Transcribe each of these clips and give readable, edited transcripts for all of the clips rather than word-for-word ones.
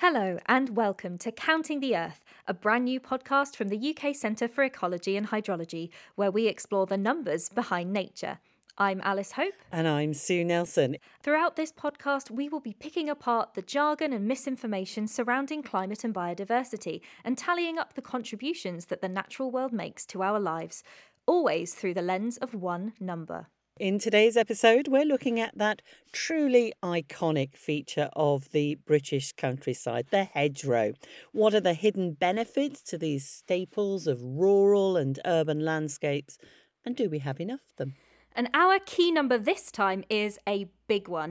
Hello and welcome to Counting the Earth, a brand new podcast from the UK Centre for Ecology and Hydrology, where we explore the numbers behind nature. I'm Alice Hope. And I'm Sue Nelson. Throughout this podcast, we will be picking apart the jargon and misinformation surrounding climate and biodiversity and tallying up the contributions that the natural world makes to our lives, always through the lens of one number. In today's episode, we're looking at that truly iconic feature of the British countryside, the hedgerow. What are the hidden benefits to these staples of rural and urban landscapes? And do we have enough of them? And our key number this time is a big one.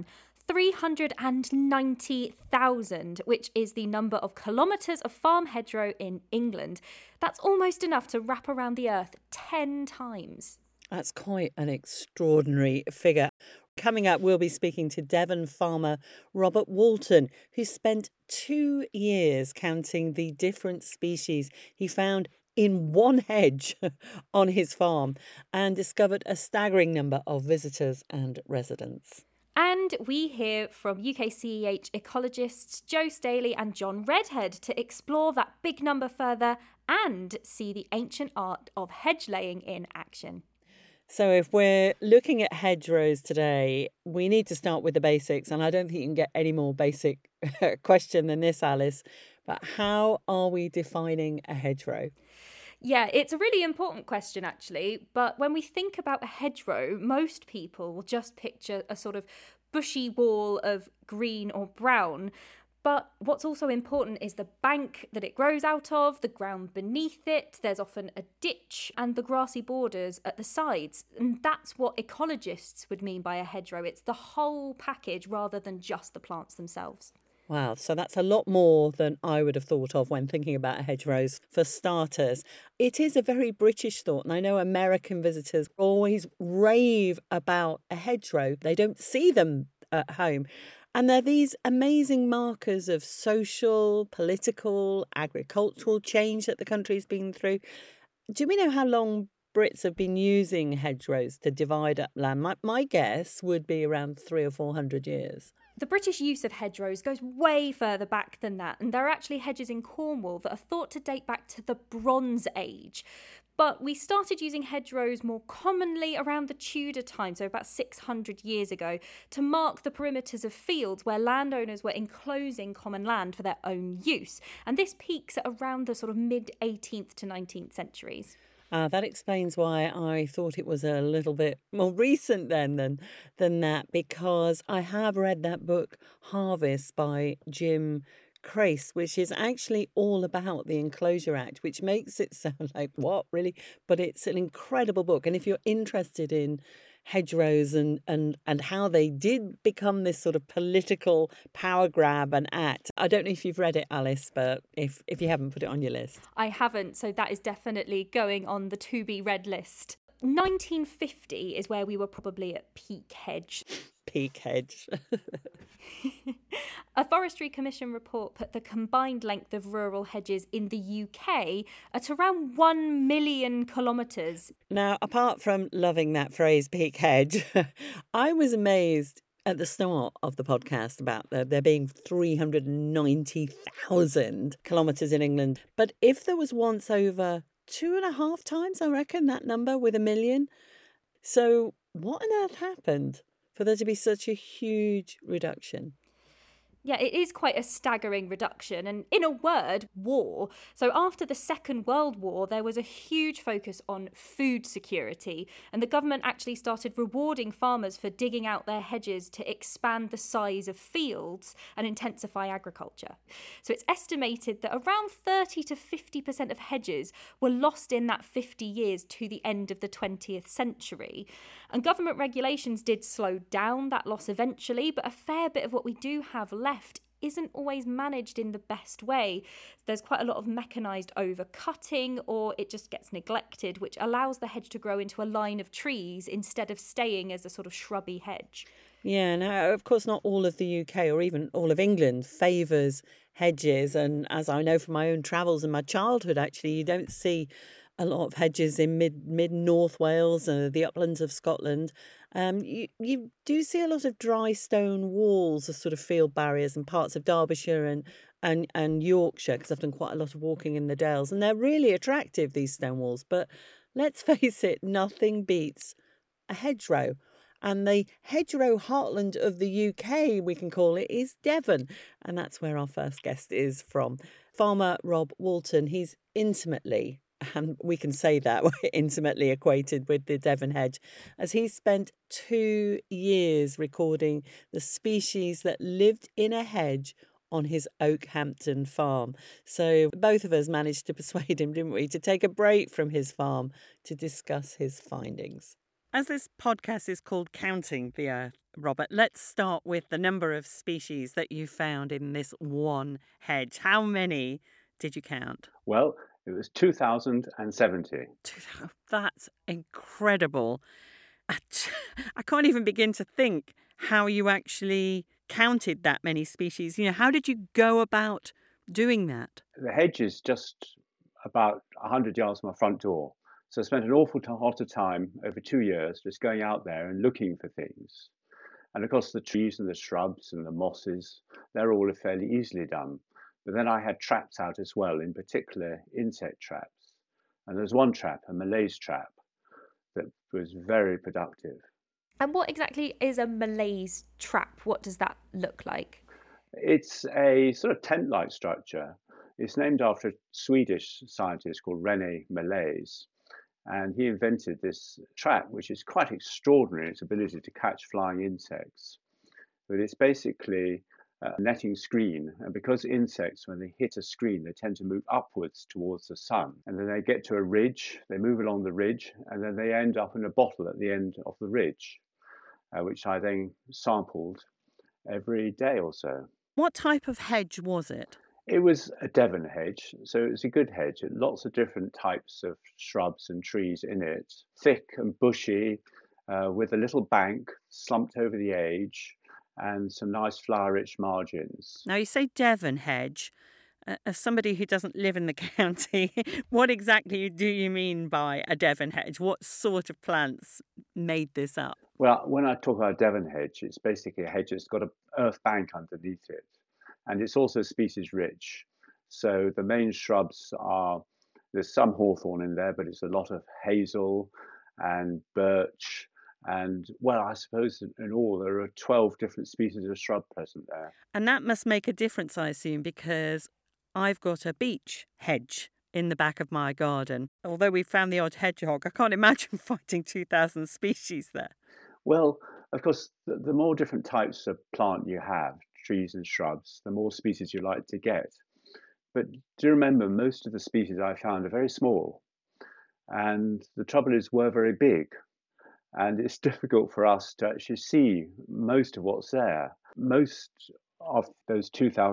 390,000, which is the number of kilometres of farm hedgerow in England. That's almost enough to wrap around the earth 10 times. That's quite an extraordinary figure. Coming up, we'll be speaking to Devon farmer Robert Walton, who spent 2 years counting the different species he found in one hedge on his farm and discovered a staggering number of visitors and residents. And we hear from UKCEH ecologists Joe Staley and John Redhead to explore that big number further and see the ancient art of hedge laying in action. So if we're looking at hedgerows today, we need to start with the basics. And I don't think you can get any more basic question than this, Alice. But how are we defining a hedgerow? Yeah, it's a really important question, actually. But when we think about a hedgerow, most people will just picture a sort of bushy wall of green or brown. But what's also important is the bank that it grows out of, the ground beneath it. There's often a ditch and the grassy borders at the sides. And that's what ecologists would mean by a hedgerow. It's the whole package rather than just the plants themselves. Wow, so that's a lot more than I would have thought of when thinking about hedgerows for starters. It is a very British thought, and I know American visitors always rave about a hedgerow. They don't see them at home. And they're these amazing markers of social, political, agricultural change that the country's been through. Do we know how long Brits have been using hedgerows to divide up land? My guess would be around 300 or 400 years. The British use of hedgerows goes way further back than that, and there are actually hedges in Cornwall that are thought to date back to the Bronze Age. But we started using hedgerows more commonly around the Tudor time, so about 600 years ago, to mark the perimeters of fields where landowners were enclosing common land for their own use. And this peaks at around the sort of mid-18th to 19th centuries. That explains why I thought it was a little bit more recent than that, because I have read that book, Harvest, by Jim Crace, which is actually all about the Enclosure Act, which makes it sound like, what, really? But it's an incredible book. And if you're interested in hedgerows and how they did become this sort of political power grab and act, I don't know if you've read it, Alice, but if you haven't, put it on your list. I haven't, so that is definitely going on the to-be-read list. 1950 is where we were probably at peak hedge. Peak hedge. A Forestry Commission report put the combined length of rural hedges in the UK at around 1 million kilometres. Now, apart from loving that phrase, peak hedge, I was amazed at the start of the podcast about there being 390,000 kilometres in England. But if there was once over 2.5 times, I reckon, that number with 1 million. So what on earth happened for there to be such a huge reduction? Yeah, it is quite a staggering reduction. And in a word, war. So after the Second World War, there was a huge focus on food security. And the government actually started rewarding farmers for digging out their hedges to expand the size of fields and intensify agriculture. So it's estimated that around 30 to 50% of hedges were lost in that 50 years to the end of the 20th century. And government regulations did slow down that loss eventually, but a fair bit of what we do have left isn't always managed in the best way. There's quite a lot of mechanised overcutting, or it just gets neglected, which allows the hedge to grow into a line of trees instead of staying as a sort of shrubby hedge. Yeah, now, of course, not all of the UK or even all of England favours hedges. And as I know from my own travels and my childhood, actually, you don't see a lot of hedges in mid North Wales, the uplands of Scotland. You do see a lot of dry stone walls as sort of field barriers in parts of Derbyshire and Yorkshire, because I've done quite a lot of walking in the Dales, and they're really attractive, these stone walls. But let's face it, nothing beats a hedgerow. And the hedgerow heartland of the UK, we can call it, is Devon. And that's where our first guest is from. Farmer Rob Walton, he's intimately, and we can say that, we're intimately acquainted with the Devon hedge, as he spent 2 years recording the species that lived in a hedge on his Oakhampton farm. So both of us managed to persuade him, didn't we, to take a break from his farm to discuss his findings. As this podcast is called Counting the Earth, Robert, let's start with the number of species that you found in this one hedge. How many did you count? Well, it was 2070. That's incredible. I can't even begin to think how you actually counted that many species. How did you go about doing that? The hedge is just about 100 yards from my front door. So I spent an awful lot of time over 2 years just going out there and looking for things. And of course, the trees and the shrubs and the mosses, they're all fairly easily done. But then I had traps out as well, in particular insect traps. And there's one trap, a Malaise trap, that was very productive. And what exactly is a Malaise trap? What does that look like? It's a sort of tent-like structure. It's named after a Swedish scientist called René Malaise. And he invented this trap, which is quite extraordinary in its ability to catch flying insects. But it's basically a netting screen. And because insects, when they hit a screen, they tend to move upwards towards the sun. And then they get to a ridge, they move along the ridge, and then they end up in a bottle at the end of the ridge, which I then sampled every day or so. What type of hedge was it? It was a Devon hedge, so it was a good hedge. Lots of different types of shrubs and trees in it, thick and bushy, with a little bank slumped over the edge, and some nice flower-rich margins. Now, you say Devon hedge. As somebody who doesn't live in the county, what exactly do you mean by a Devon hedge? What sort of plants made this up? Well, when I talk about a Devon hedge, it's basically a hedge that's got an earth bank underneath it. And it's also species rich. So the main shrubs there's some hawthorn in there, but it's a lot of hazel and birch. And, well, I suppose in all there are 12 different species of shrub present there. And that must make a difference, I assume, because I've got a beech hedge in the back of my garden. Although we found the odd hedgehog, I can't imagine finding 2,000 species there. Well, of course, the more different types of plant you have, trees and shrubs, the more species you like to get. But do remember, most of the species I found are very small. And the trouble is, we're very big. And it's difficult for us to actually see most of what's there. Most of those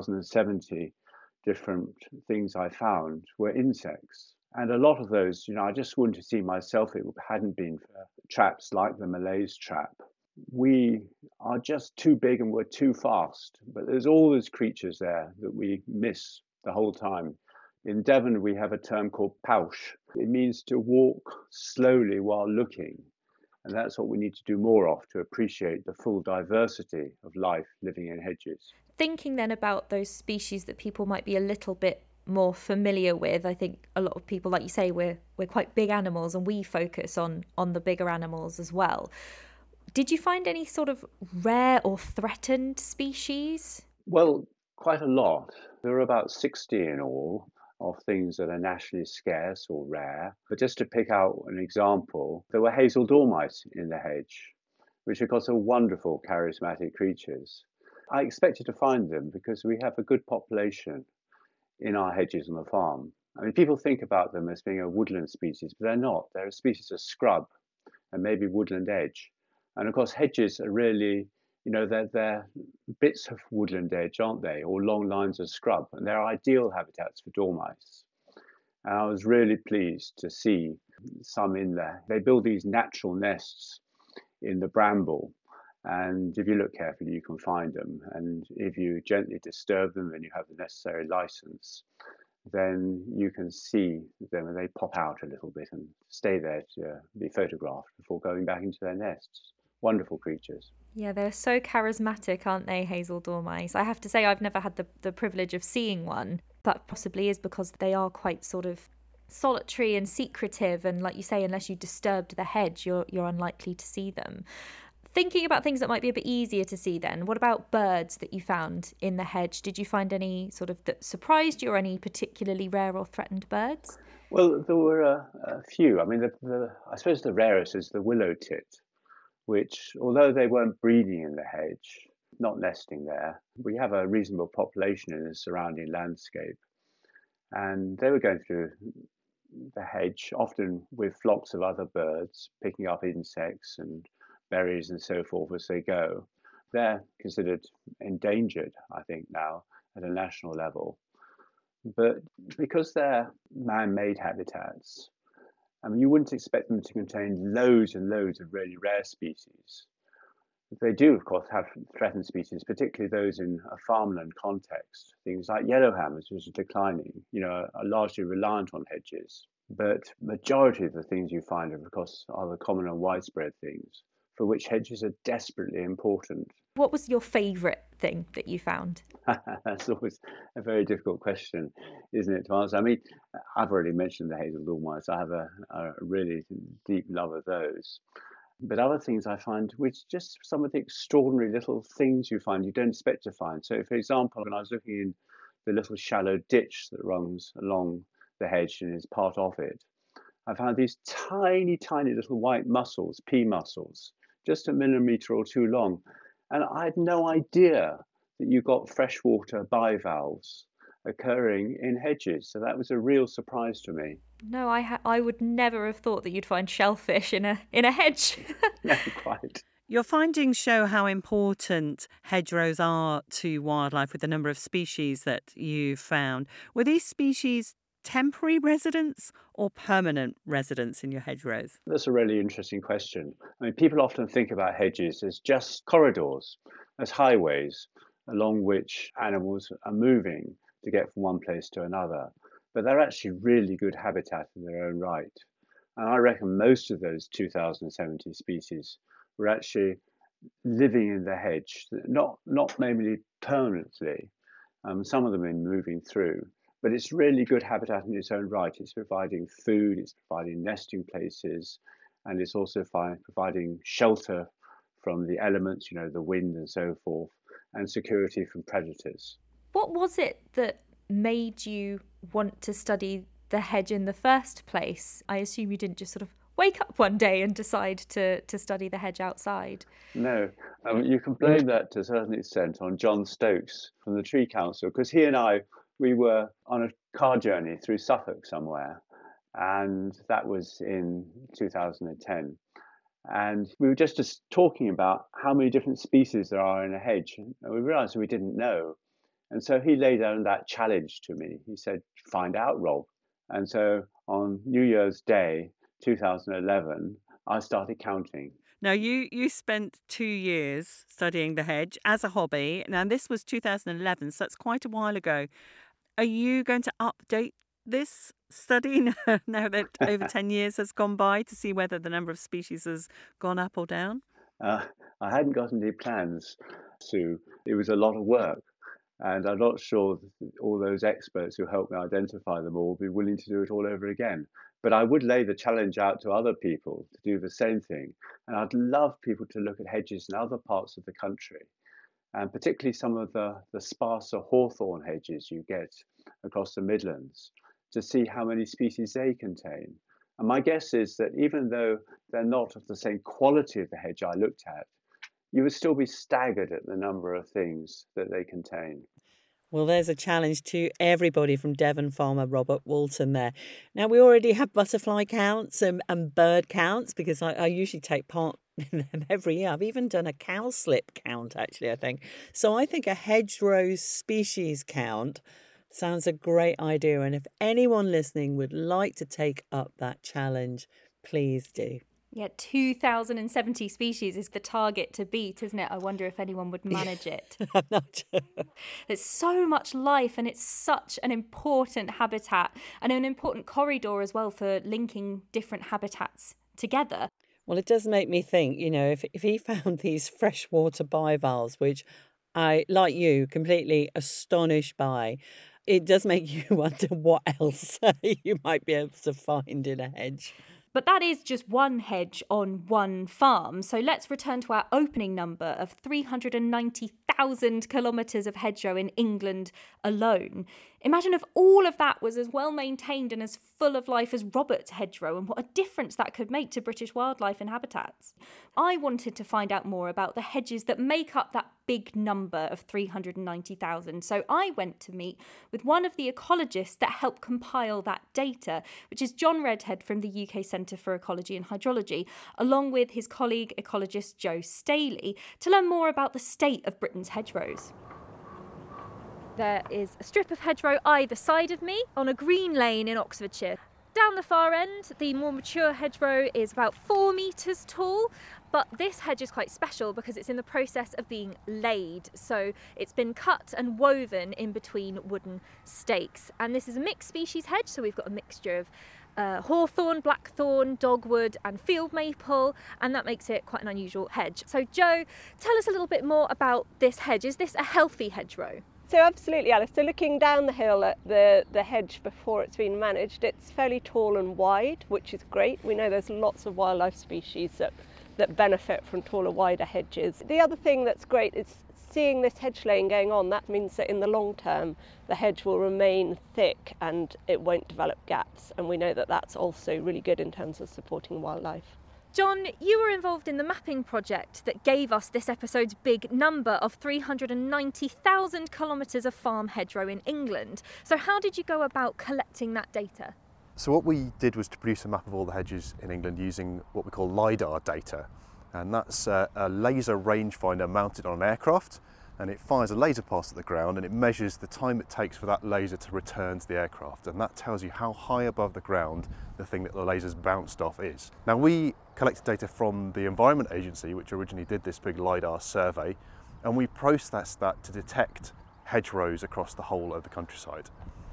2070 different things I found were insects. And a lot of those, I just wouldn't have seen myself if it hadn't been for traps like the Malaise trap. We are just too big and we're too fast. But there's all those creatures there that we miss the whole time. In Devon, we have a term called pausch. It means to walk slowly while looking. And that's what we need to do more of to appreciate the full diversity of life living in hedges. Thinking then about those species that people might be a little bit more familiar with, I think a lot of people, like you say, we're quite big animals and we focus on the bigger animals as well. Did you find any sort of rare or threatened species? Well, quite a lot. There are about 60 in all of things that are nationally scarce or rare. But just to pick out an example, there were hazel dormice in the hedge, which of course are wonderful charismatic creatures. I expected to find them because we have a good population in our hedges on the farm. I mean, people think about them as being a woodland species, but they're not. They're a species of scrub and maybe woodland edge. And of course, hedges are really, they're bits of woodland edge, aren't they? Or long lines of scrub. And they're ideal habitats for dormice. And I was really pleased to see some in there. They build these natural nests in the bramble. And if you look carefully, you can find them. And if you gently disturb them and you have the necessary license, then you can see them and they pop out a little bit and stay there to be photographed before going back into their nests. wonderful creatures. Yeah, they're so charismatic, aren't they, hazel dormice? I have to say I've never had the privilege of seeing one. That possibly is because they are quite sort of solitary and secretive, and like you say, unless you disturbed the hedge, you're unlikely to see them. Thinking about things that might be a bit easier to see then, what about birds that you found in the hedge? Did you find any sort of that surprised you, or any particularly rare or threatened birds? Well, there were a few. I mean, I suppose the rarest is the willow tit, which, although they weren't breeding in the hedge, not nesting there, we have a reasonable population in the surrounding landscape. And they were going through the hedge, often with flocks of other birds, picking up insects and berries and so forth as they go. They're considered endangered, I think, now at a national level. But because they're man-made habitats, I mean, you wouldn't expect them to contain loads and loads of really rare species. They do, of course, have threatened species, particularly those in a farmland context. Things like yellowhammers, which are declining, are largely reliant on hedges. But majority of the things you find, of course, are the common and widespread things for which hedges are desperately important. What was your favourite thing that you found? That's always a very difficult question, isn't it, to answer? I mean, I've already mentioned the hazel dormice. I have a really deep love of those. But other things I find, which just some of the extraordinary little things you find you don't expect to find. So, for example, when I was looking in the little shallow ditch that runs along the hedge and is part of it, I found these tiny, tiny little white mussels, pea mussels, just a millimetre or two long. And I had no idea that you got freshwater bivalves occurring in hedges. So that was a real surprise to me. No, I would never have thought that you'd find shellfish in a hedge. No, quite. Your findings show how important hedgerows are to wildlife with the number of species that you found. Were these species temporary residents or permanent residents in your hedgerows? That's a really interesting question. I mean, people often think about hedges as just corridors, as highways along which animals are moving to get from one place to another. But they're actually really good habitat in their own right. And I reckon most of those 2,070 species were actually living in the hedge, not mainly permanently. Some of them are moving through. But it's really good habitat in its own right. It's providing food, it's providing nesting places, and it's also providing shelter from the elements, the wind and so forth, and security from predators. What was it that made you want to study the hedge in the first place? I assume you didn't just sort of wake up one day and decide to study the hedge outside. No, you can blame that to a certain extent on John Stokes from the Tree Council, because he and I, we were on a car journey through Suffolk somewhere, and that was in 2010. And we were just talking about how many different species there are in a hedge, and we realised we didn't know. And so he laid down that challenge to me. He said, find out, Rob. And so on New Year's Day, 2011, I started counting. Now, you spent 2 years studying the hedge as a hobby. Now, this was 2011, so that's quite a while ago. Are you going to update this study now that over 10 years has gone by to see whether the number of species has gone up or down? I hadn't got any plans, Sue. It was a lot of work. And I'm not sure all those experts who helped me identify them all will be willing to do it all over again. But I would lay the challenge out to other people to do the same thing. And I'd love people to look at hedges in other parts of the country, and particularly some of the sparser hawthorn hedges you get across the Midlands, to see how many species they contain. And my guess is that even though they're not of the same quality of the hedge I looked at, you would still be staggered at the number of things that they contain. Well, there's a challenge to everybody from Devon farmer Robert Walton there. Now, we already have butterfly counts and bird counts, because I usually take part in them every year. I've even done a cowslip count, actually, I think. So I think a hedgerow species count sounds a great idea. And if anyone listening would like to take up that challenge, please do. Yeah, 2,070 species is the target to beat, isn't it? I wonder if anyone would manage it. I'm not sure. There's so much life, and it's such an important habitat and an important corridor as well for linking different habitats together. Well, it does make me think, if he found these freshwater bivalves, which I, like you, completely astonished by, it does make you wonder what else you might be able to find in a hedge. But that is just one hedge on one farm. So let's return to our opening number of 390,000 kilometres of hedgerow in England alone. Imagine if all of that was as well maintained and as full of life as Robert's hedgerow, and what a difference that could make to British wildlife and habitats. I wanted to find out more about the hedges that make up that big number of 390,000. So I went to meet with one of the ecologists that helped compile that data, which is John Redhead from the UK Centre for Ecology and Hydrology, along with his colleague ecologist Joe Staley, to learn more about the state of Britain's hedgerows. There is a strip of hedgerow either side of me on a green lane in Oxfordshire. Down the far end, the more mature hedgerow is about 4 metres tall, but this hedge is quite special because it's in the process of being laid. So it's been cut and woven in between wooden stakes. And this is a mixed species hedge, so we've got a mixture of hawthorn, blackthorn, dogwood and field maple, and that makes it quite an unusual hedge. So Joe, tell us a little bit more about this hedge. Is this a healthy hedgerow? So absolutely, Alice. So looking down the hill at the hedge before it's been managed, it's fairly tall and wide, which is great. We know there's lots of wildlife species that benefit from taller, wider hedges. The other thing that's great is seeing this hedge laying going on. That means that in the long term, the hedge will remain thick and it won't develop gaps. And we know that that's also really good in terms of supporting wildlife. John, you were involved in the mapping project that gave us this episode's big number of 390,000 kilometres of farm hedgerow in England. So how did you go about collecting that data? So what we did was to produce a map of all the hedges in England using what we call LiDAR data. And that's a laser rangefinder mounted on an aircraft, and it fires a laser pulse at the ground and it measures the time it takes for that laser to return to the aircraft, and that tells you how high above the ground the thing that the laser's bounced off is. Now, we collected data from the Environment Agency, which originally did this big LiDAR survey, and we processed that to detect hedgerows across the whole of the countryside.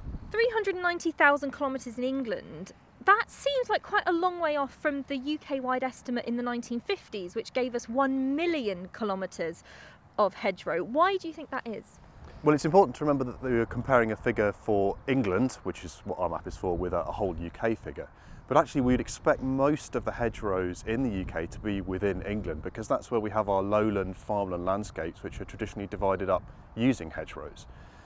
390,000 kilometres in England, that seems like quite a long way off from the UK-wide estimate in the 1950s, which gave us 1 million kilometres of hedgerow. Why do you think that is? Well, it's important to remember that we were comparing a figure for England, which is what our map is for, with a whole UK figure. But actually we'd expect most of the hedgerows in the UK to be within England, because that's where we have our lowland farmland landscapes, which are traditionally divided up using hedgerows.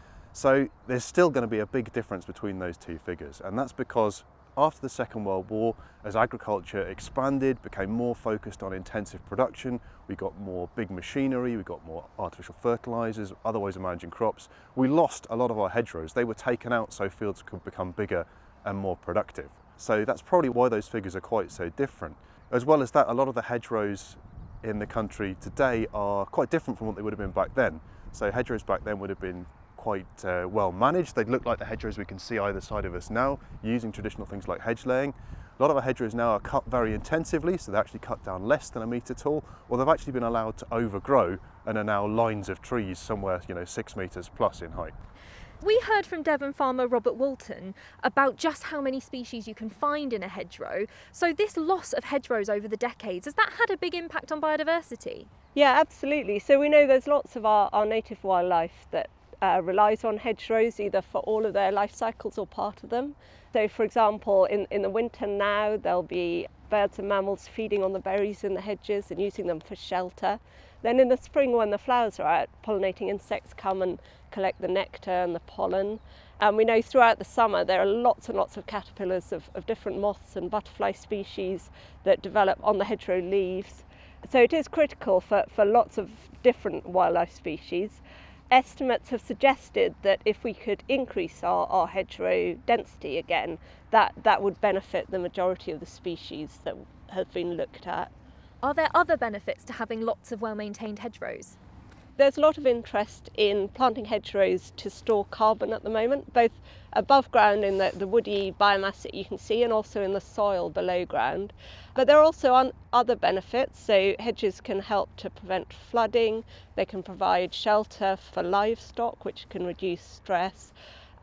So there's still going to be a big difference between those two figures, and that's because after the Second World War, as agriculture expanded, became more focused on intensive production, we got more big machinery, we got more artificial fertilisers, other ways of managing crops. We lost a lot of our hedgerows. They were taken out so fields could become bigger and more productive. So that's probably why those figures are quite so different. As well as that, a lot of the hedgerows in the country today are quite different from what they would have been back then. So hedgerows back then would have been quite well managed. They'd look like the hedgerows we can see either side of us now, using traditional things like hedge laying. A lot of our hedgerows now are cut very intensively, so they actually cut down less than a metre tall, or they've actually been allowed to overgrow and are now lines of trees somewhere 6 metres plus in height. We heard from Devon farmer Robert Walton about just how many species you can find in a hedgerow. So this loss of hedgerows over the decades, has that had a big impact on biodiversity? Yeah, absolutely. So we know there's lots of our native wildlife that relies on hedgerows either for all of their life cycles or part of them. So for example, in the winter now there'll be birds and mammals feeding on the berries in the hedges and using them for shelter. Then in the spring, when the flowers are out, pollinating insects come and collect the nectar and the pollen. And we know throughout the summer there are lots and lots of caterpillars of different moths and butterfly species that develop on the hedgerow leaves. So it is critical for lots of different wildlife species. Estimates have suggested that if we could increase our hedgerow density again, that would benefit the majority of the species that have been looked at. Are there other benefits to having lots of well-maintained hedgerows? There's a lot of interest in planting hedgerows to store carbon at the moment, both above ground in the woody biomass that you can see and also in the soil below ground. But there are also other benefits. So hedges can help to prevent flooding, they can provide shelter for livestock, which can reduce stress.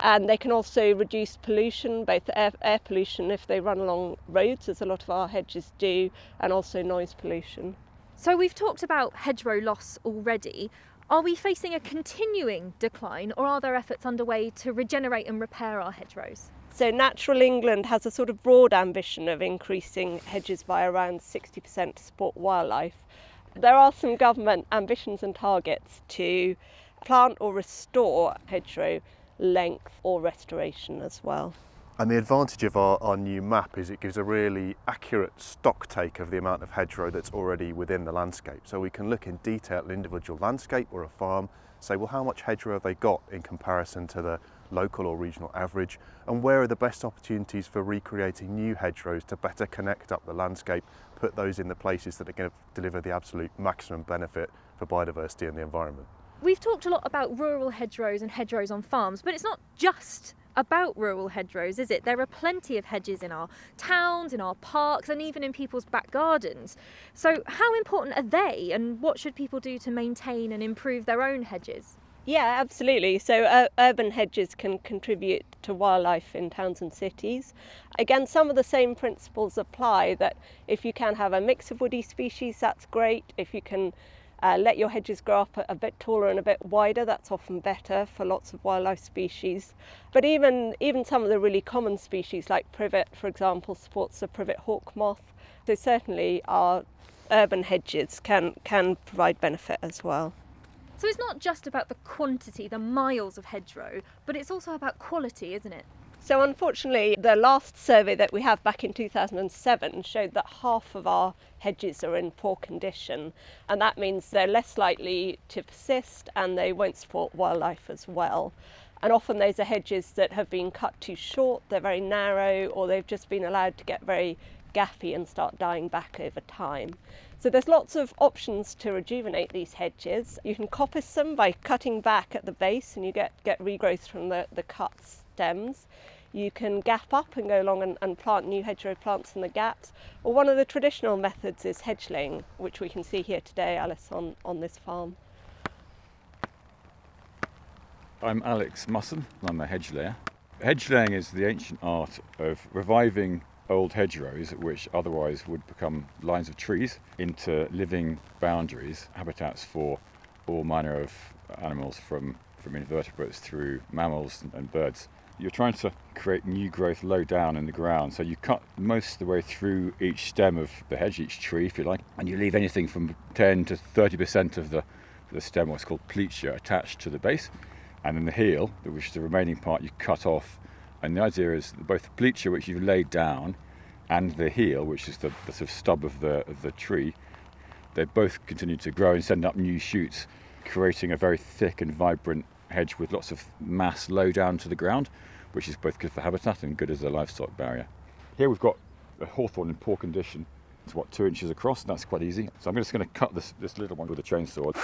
And they can also reduce pollution, both air pollution if they run along roads, as a lot of our hedges do, and also noise pollution. So we've talked about hedgerow loss already. Are we facing a continuing decline, or are there efforts underway to regenerate and repair our hedgerows? So Natural England has a sort of broad ambition of increasing hedges by around 60% to support wildlife. There are some government ambitions and targets to plant or restore hedgerow length or restoration as well. And the advantage of our new map is it gives a really accurate stock take of the amount of hedgerow that's already within the landscape. So we can look in detail at an individual landscape or a farm, say, well, how much hedgerow have they got in comparison to the local or regional average, and where are the best opportunities for recreating new hedgerows to better connect up the landscape, put those in the places that are going to deliver the absolute maximum benefit for biodiversity and the environment. We've talked a lot about rural hedgerows and hedgerows on farms, but it's not just about rural hedgerows, is it? There are plenty of hedges in our towns, in our parks, and even in people's back gardens. So how important are they, and what should people do to maintain and improve their own hedges? Yeah, absolutely. So urban hedges can contribute to wildlife in towns and cities. Again, some of the same principles apply, that if you can have a mix of woody species, that's great. If you can let your hedges grow up a bit taller and a bit wider, that's often better for lots of wildlife species. But even some of the really common species like privet, for example, supports the privet hawk moth. So certainly our urban hedges can provide benefit as well. So it's not just about the quantity, the miles of hedgerow, but it's also about quality, isn't it? So unfortunately, the last survey that we have back in 2007 showed that half of our hedges are in poor condition, and that means they're less likely to persist and they won't support wildlife as well. And often those are hedges that have been cut too short, they're very narrow, or they've just been allowed to get very gaffy and start dying back over time. So there's lots of options to rejuvenate these hedges. You can coppice them by cutting back at the base and you get regrowth from the cut stems. You can gap up and go along and plant new hedgerow plants in the gaps. Or one of the traditional methods is hedge laying, which we can see here today, Alice, on this farm. I'm Alex Musson, I'm a hedge layer. Hedge laying is the ancient art of reviving old hedgerows, which otherwise would become lines of trees, into living boundaries, habitats for all manner of animals, from invertebrates through mammals and birds. You're trying to create new growth low down in the ground, so you cut most of the way through each stem of the hedge, each tree if you like, and you leave anything from 10 to 30% of the stem, what's called pleature, attached to the base, and then the heel, which is the remaining part, you cut off. And the idea is that both the pleature, which you've laid down, and the heel, which is the sort of stub of the tree, they both continue to grow and send up new shoots, creating a very thick and vibrant hedge with lots of mass low down to the ground, which is both good for habitat and good as a livestock barrier. Here we've got a hawthorn in poor condition. It's 2 inches across, and that's quite easy. So I'm just going to cut this little one with a chainsaw.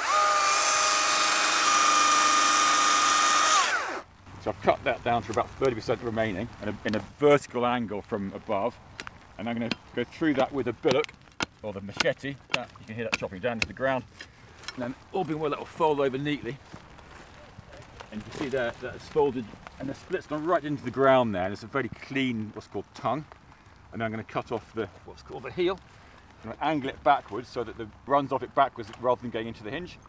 So I've cut that down to about 30% remaining, and in a vertical angle from above. And I'm going to go through that with a billock, or the machete. You can hear that chopping down to the ground. And then, all being well, that will fold over neatly. And you can see there that it's folded, and the split's gone right into the ground there. And it's a very clean, what's called tongue. And then I'm going to cut off what's called the heel. I'm going to angle it backwards so that it runs off it backwards rather than going into the hinge.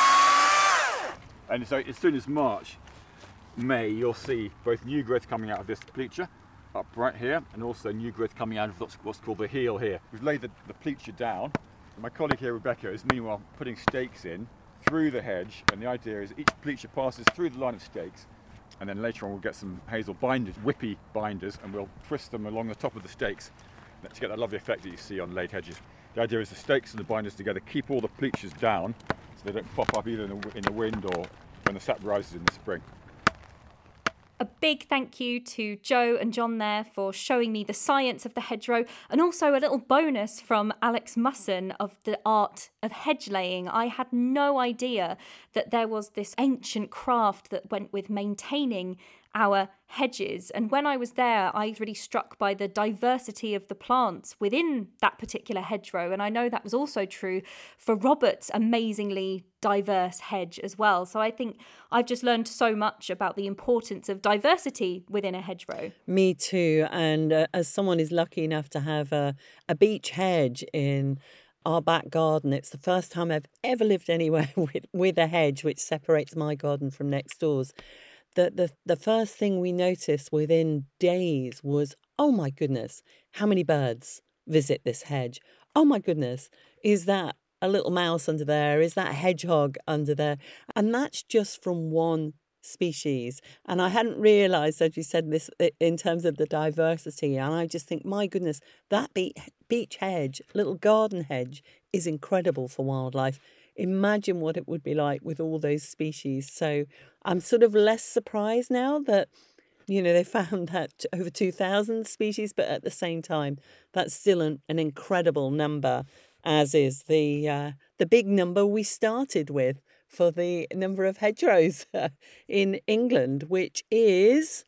And so as soon as May, you'll see both new growth coming out of this pleature up right here, and also new growth coming out of what's called the heel here. We've laid the pleature down, and my colleague here, Rebecca, is meanwhile putting stakes in through the hedge, and the idea is each pleature passes through the line of stakes, and then later on we'll get some hazel binders, whippy binders, and we'll twist them along the top of the stakes to get that lovely effect that you see on laid hedges. The idea is the stakes and the binders together keep all the pleachers down so they don't pop up either in the wind or when the sap rises in the spring. A big thank you to Joe and John there for showing me the science of the hedgerow, and also a little bonus from Alex Musson of the art of hedge laying. I had no idea that there was this ancient craft that went with maintaining our hedges. And when I was there, I was really struck by the diversity of the plants within that particular hedgerow. And I know that was also true for Robert's amazingly diverse hedge as well. So I think I've just learned so much about the importance of diversity within a hedgerow. Me too. And as someone is lucky enough to have a beech hedge in our back garden, it's the first time I've ever lived anywhere with a hedge which separates my garden from next door's. The first thing we noticed within days was, oh my goodness, how many birds visit this hedge? Oh my goodness, is that a little mouse under there? Is that a hedgehog under there? And that's just from one species. And I hadn't realised, as you said, this in terms of the diversity. And I just think, my goodness, that beech hedge, little garden hedge, is incredible for wildlife. Imagine what it would be like with all those species. So I'm sort of less surprised now that, they found that over 2,000 species, but at the same time, that's still an incredible number, as is the big number we started with for the number of hedgerows in England, which is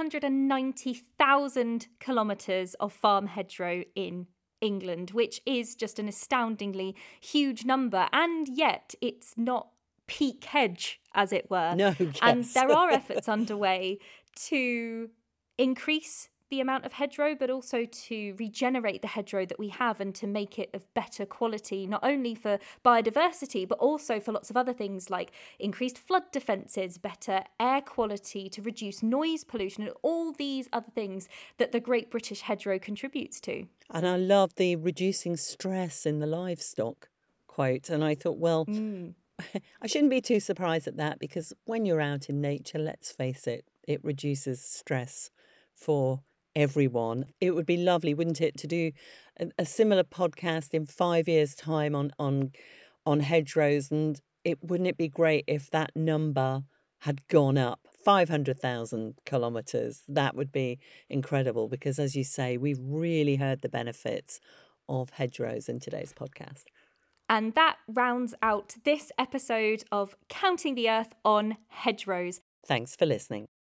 390,000 kilometres of farm hedgerow in England, which is just an astoundingly huge number. And yet it's not peak hedge, as it were. No, yes. And there are efforts underway to increase the amount of hedgerow, but also to regenerate the hedgerow that we have and to make it of better quality, not only for biodiversity, but also for lots of other things like increased flood defences, better air quality, to reduce noise pollution, and all these other things that the Great British Hedgerow contributes to. And I love the reducing stress in the livestock quote. And I thought, well, I shouldn't be too surprised at that, because when you're out in nature, let's face it, it reduces stress for everyone. It would be lovely, wouldn't it, to do a similar podcast in 5 years' time on hedgerows, and wouldn't it be great if that number had gone up 500,000 kilometres? That would be incredible, because as you say, we've really heard the benefits of hedgerows in today's podcast. And that rounds out this episode of Counting the Earth on Hedgerows. Thanks for listening.